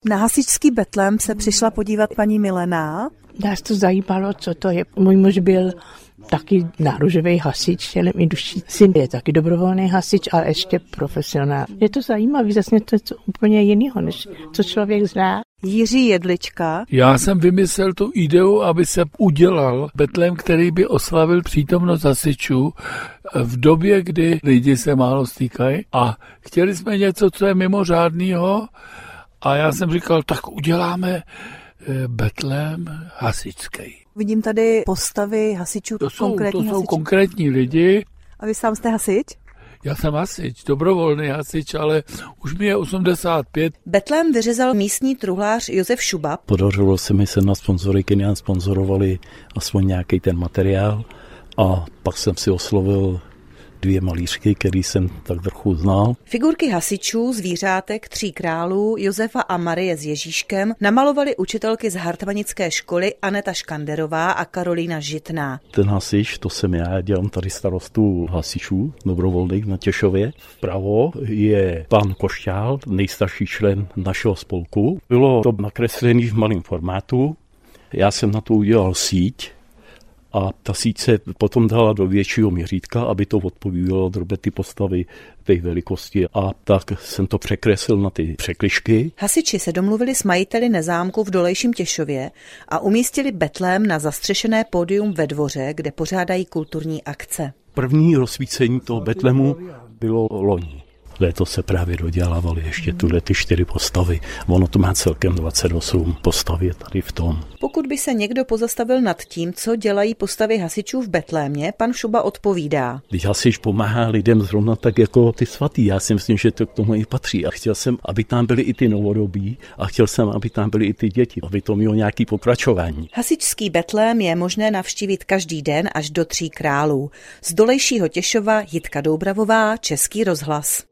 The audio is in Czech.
Na hasičský Betlém se přišla podívat paní Milena. Nás to zajímalo, co to je. Můj muž byl taky náružový hasič, ale můj duší syn je taky dobrovolný hasič, ale ještě profesionál. Je to zajímavé, zase to je úplně jiného, než co člověk zná. Jiří Jedlička. Já jsem vymyslel tu ideu, aby se udělal Betlém, který by oslavil přítomnost hasičů v době, kdy lidi se málo stýkají. A chtěli jsme něco, co je mimořádného. A já jsem říkal, tak uděláme Betlém hasičský. Vidím tady postavy hasičů. To jsou konkrétní lidi. A vy sám jste hasič? Já jsem hasič, dobrovolný hasič, ale už mi je 85. Betlém vyřezal místní truhlář Josef Šuba. Podařilo se mi se na sponzory, kteří nám sponzorovali aspoň nějaký ten materiál. A pak jsem si oslovil 2 malířky, který jsem tak trochu znal. Figurky hasičů, zvířátek, 3 králů, Josefa a Marie s Ježíškem namalovali učitelky z Hartmanické školy Aneta Škanderová a Karolína Žitná. Ten hasič, to jsem já, dělám tady starostu hasičů dobrovolných na Těšově. Vpravo je pan Košťál, nejstarší člen našeho spolku. Bylo to nakreslené v malém formátu. Já jsem na to udělal síť. A ta síť se potom dala do většího měřítka, aby to odpovídalo drobě ty postavy té velikosti. A tak jsem to překreslil na ty překližky. Hasiči se domluvili s majiteli Nezámku v Dolejším Těšově a umístili Betlém na zastřešené pódium ve dvoře, kde pořádají kulturní akce. První rozsvícení toho Betlému bylo loni. Letos se právě dodělávaly ještě ty 4 postavy. Ono to má celkem 28 postav je tady v tom. Pokud by se někdo pozastavil nad tím, co dělají postavy hasičů v Betlémě, pan Šuba odpovídá. Když hasič pomáhá lidem zrovna tak jako ty svatý, já si myslím, že to k tomu i patří. A chtěl jsem, aby tam byly i ty novodobí a chtěl jsem, aby tam byly i ty děti, aby to mělo nějaký pokračování. Hasičský Betlém je možné navštívit každý den až do 3 králů. Z Dolejšího Těšova Jitka Doubravová, Český rozhlas.